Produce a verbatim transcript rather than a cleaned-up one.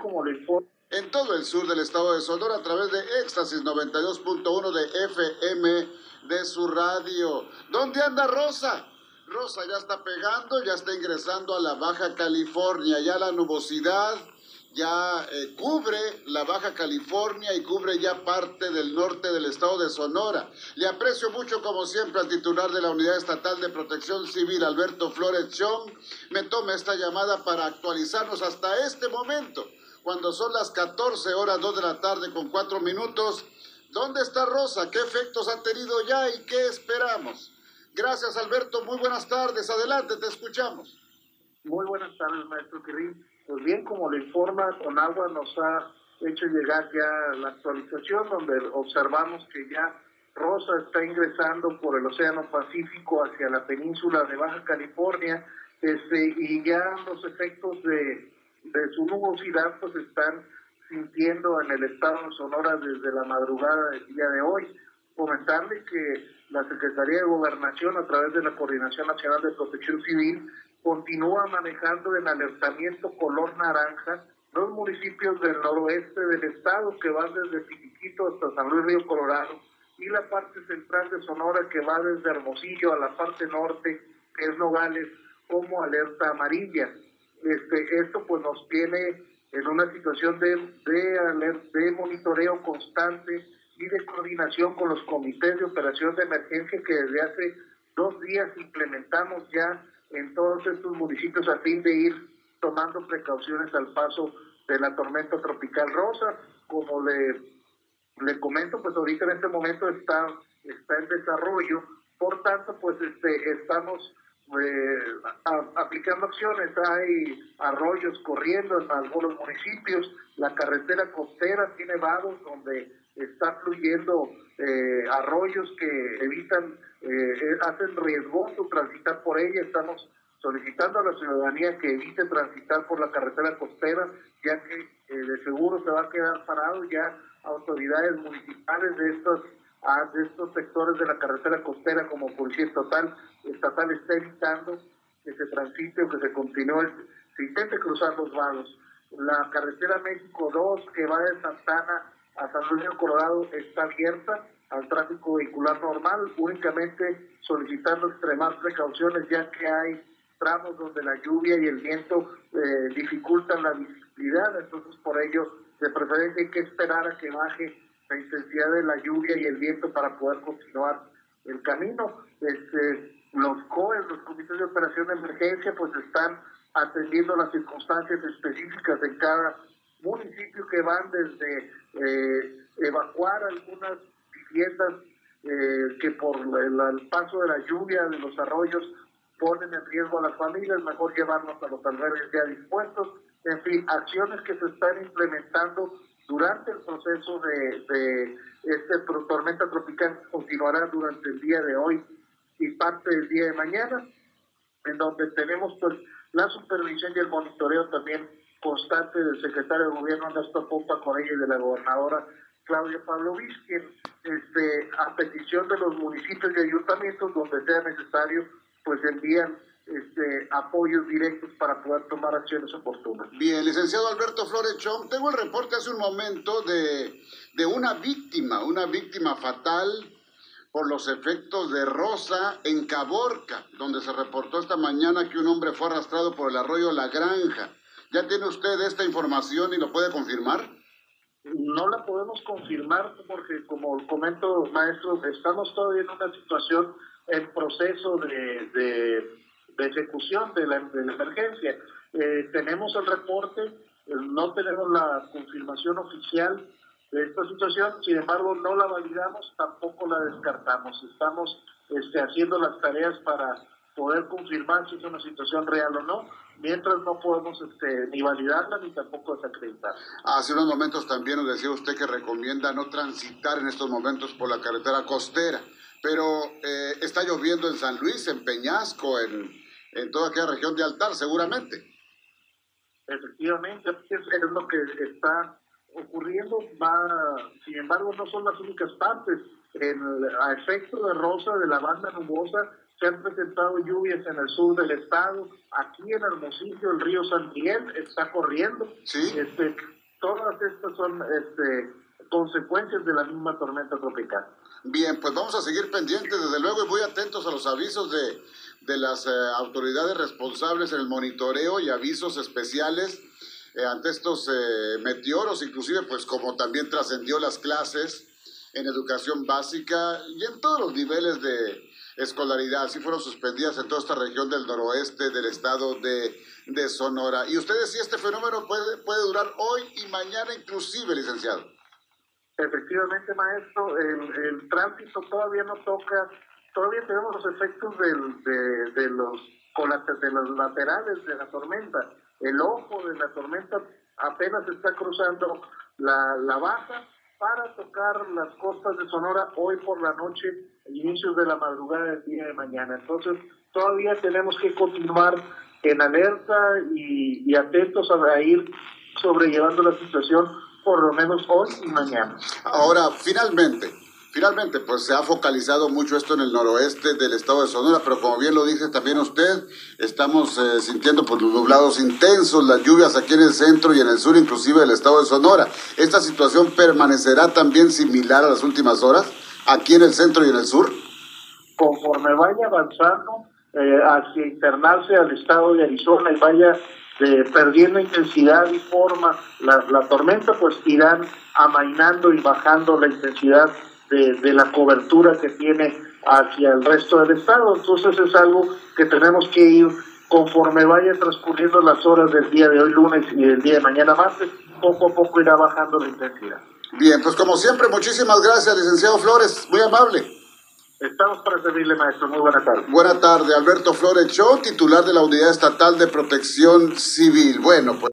como lo informa. En todo el sur del estado de Sonora a través de Éxtasis noventa y dos punto uno de F M de su radio. ¿Dónde anda Rosa? Rosa ya está pegando, ya está ingresando a la Baja California, ya la nubosidad ya eh, cubre la Baja California y cubre ya parte del norte del estado de Sonora. Le aprecio mucho, como siempre, al titular de la Unidad Estatal de Protección Civil, Alberto Flores Chong, me toma esta llamada para actualizarnos hasta este momento, cuando son las catorce horas dos de la tarde con cuatro minutos. ¿Dónde está Rosa? ¿Qué efectos ha tenido ya y qué esperamos? Gracias, Alberto. Muy buenas tardes. Adelante, te escuchamos. Muy buenas tardes, maestro Quirrín. Pues bien, como le informa, Conagua nos ha hecho llegar ya la actualización donde observamos que ya Rosa está ingresando por el Océano Pacífico hacia la península de Baja California, este, y ya los efectos de, de su nubosidad pues están sintiendo en el estado de Sonora desde la madrugada del día de hoy. Comentarle que la Secretaría de Gobernación, a través de la Coordinación Nacional de Protección Civil, continúa manejando en alertamiento color naranja los municipios del noroeste del estado, que van desde Pitiquito hasta San Luis Río Colorado, y la parte central de Sonora, que va desde Hermosillo a la parte norte, que es Nogales, como alerta amarilla. Este, esto pues nos tiene en una situación de, de, alert, de monitoreo constante y de coordinación con los comités de operación de emergencia que desde hace dos días implementamos ya en todos estos municipios a fin de ir tomando precauciones al paso de la tormenta tropical Rosa. Como le, le comento, pues ahorita en este momento está, está en desarrollo, por tanto pues este, estamos eh, a, aplicando acciones. Hay arroyos corriendo en algunos municipios, la carretera costera tiene vados donde está fluyendo eh, arroyos que evitan, eh, hacen riesgoso transitar por ella. Estamos solicitando a la ciudadanía que evite transitar por la carretera costera, ya que eh, de seguro se va a quedar parado. Ya autoridades municipales de estos, ah, de estos sectores de la carretera costera, como Policía Estatal, estatal está evitando que se transite o que se continúe, se intente cruzar los vados. La carretera México dos, que va de Santana a San Luis Río Colorado, está abierta al tráfico vehicular normal, únicamente solicitando extremar precauciones, ya que hay tramos donde la lluvia y el viento eh, dificultan la visibilidad. Entonces por ello de preferencia hay que esperar a que baje la intensidad de la lluvia y el viento para poder continuar el camino. Este, los C O E, los comités de operación de emergencia, pues están atendiendo las circunstancias específicas en cada municipio, que van desde eh, evacuar algunas viviendas eh, que por el, el paso de la lluvia, de los arroyos, ponen en riesgo a las familias, mejor llevarnos a los albergues ya dispuestos. En fin, acciones que se están implementando durante el proceso de, de esta tormenta tropical, que continuará durante el día de hoy y parte del día de mañana, en donde tenemos pues la supervisión y el monitoreo también constante del secretario de Gobierno Ernesto Pompa Corella y de la gobernadora Claudia Pavlovich, quien este, a petición de los municipios y ayuntamientos, donde sea necesario, pues envían este, apoyos directos para poder tomar acciones oportunas. Bien, licenciado Alberto Flores Chong, tengo el reporte hace un momento de, de una víctima, una víctima fatal por los efectos de Rosa en Caborca, donde se reportó esta mañana que un hombre fue arrastrado por el arroyo La Granja. ¿Ya tiene usted esta información y lo puede confirmar? No la podemos confirmar porque, como comento, maestro, estamos todavía en una situación en proceso de, de, de ejecución de la, de la emergencia. Eh, tenemos el reporte, eh, no tenemos la confirmación oficial de esta situación, sin embargo no la validamos, tampoco la descartamos. Estamos este, haciendo las tareas para poder confirmar si es una situación real o no, mientras no podemos este, ni validarla ni tampoco desacreditarla. Hace unos momentos también nos decía usted que recomienda no transitar en estos momentos por la carretera costera, pero eh, está lloviendo en San Luis, en Peñasco, en, en toda aquella región de Altar, seguramente. Efectivamente, es lo que está ocurriendo. Va, sin embargo, no son las únicas partes. En, a efecto de Rosa, de la banda nubosa, se han presentado lluvias en el sur del estado, aquí en Hermosillo el río San Miguel está corriendo. ¿Sí? Este, todas estas son este, consecuencias de la misma tormenta tropical. Bien, pues vamos a seguir pendientes, desde luego, y muy atentos a los avisos de, de las eh, autoridades responsables en el monitoreo y avisos especiales eh, ante estos eh, meteoros, inclusive pues como también trascendió las clases en educación básica y en todos los niveles de escolaridad, sí fueron suspendidas en toda esta región del noroeste del estado de, de Sonora. Y usted decía, este fenómeno puede, puede durar hoy y mañana inclusive, licenciado. Efectivamente, maestro, el, el tránsito todavía no toca, todavía tenemos los efectos del, de, de, los, de los laterales de la tormenta. El ojo de la tormenta apenas está cruzando la, la baja para tocar las costas de Sonora hoy por la noche, inicios de la madrugada del día de mañana. Entonces, todavía tenemos que continuar en alerta y, y atentos a ir sobrellevando la situación por lo menos hoy y mañana. Ahora, finalmente, finalmente, pues se ha focalizado mucho esto en el noroeste del estado de Sonora, pero como bien lo dice también usted, estamos eh, sintiendo por los nublados intensos, las lluvias aquí en el centro y en el sur, inclusive del estado de Sonora. ¿Esta situación permanecerá también similar a las últimas horas, aquí en el centro y en el sur? Conforme vaya avanzando eh, hacia internarse al estado de Arizona y vaya Eh, perdiendo intensidad y forma la, la tormenta, pues irán amainando y bajando la intensidad de, de la cobertura que tiene hacia el resto del estado. Entonces es algo que tenemos que ir conforme vaya transcurriendo las horas del día de hoy lunes y del día de mañana martes, poco a poco irá bajando la intensidad. Bien, pues como siempre, muchísimas gracias, licenciado Flores, muy amable. Estamos para servirle, maestro. Muy buena tarde. Buena tarde, Alberto Flores Cho, titular de la Unidad Estatal de Protección Civil. Bueno, pues